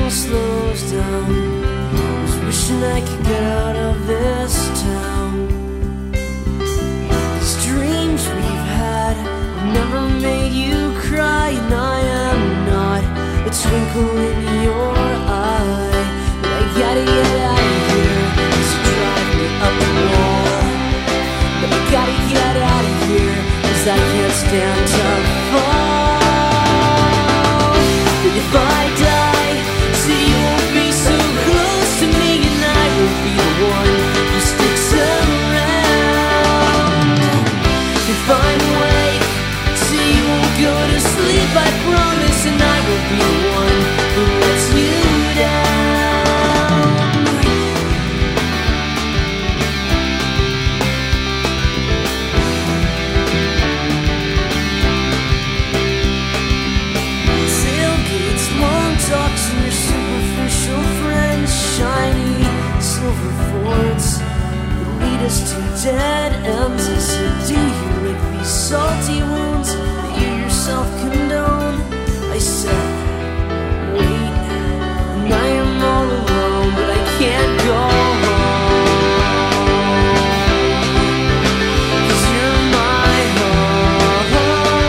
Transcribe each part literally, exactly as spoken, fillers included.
all slows down. I was wishing I could get out of this town. These dreams we've had have never made you cry, and I am not a twinkle in your eye. But I gotta get out of here, cause you drive me up the wall. But I gotta get out of here, cause I can't stand to fall. But if I die, so you won't be so close to me, and I won't be the one who sticks around. If I'm awake, so you won't go to sleep, I promise, and I won't be the one who lets you down. Tailgates, long talks, and your superficial friends, shiny silver Fords that lead us to dead ends. I said, do you lick these salty wounds that you yourself condone? I said, wait, and I am all alone, but I can't go home, 'cause you're my home.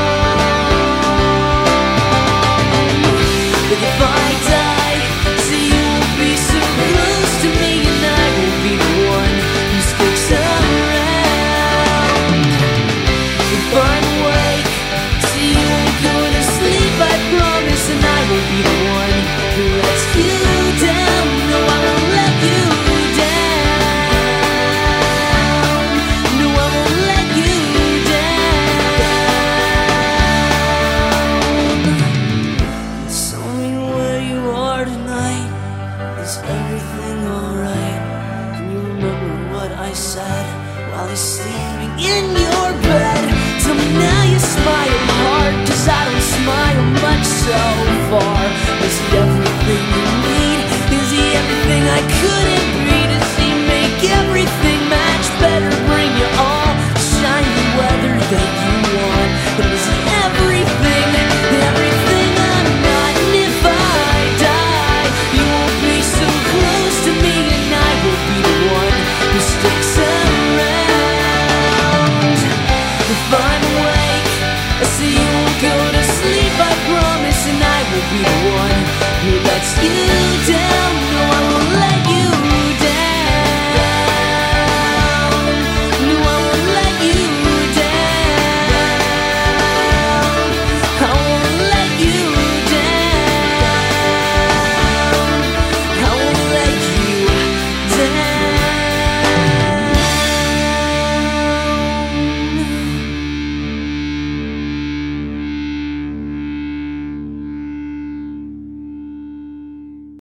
But if I die, so you won't be so close to me, and I won't be the one who sticks around. If I'm awake, so you won't go to sleep, I promise, and I won't be the one who lets you down. No, I won't let you down. No, I won't let you down. Tell me where you are tonight. Is everything alright? Can you remember what I said while he's sleeping in your bed? Tell me now you smile hard, 'cause I don't smile much so far. Is he everything you need? Is he everything I couldn't be? Does he make everything match better? Bring you all the shiny weather that you want. But is he everything, everything I'm not? And if I die, you won't be so close to me, and I will be the one who sticks around. If I'm awake, so you won't go to sleep, I promise, and I will be the one who lets you down.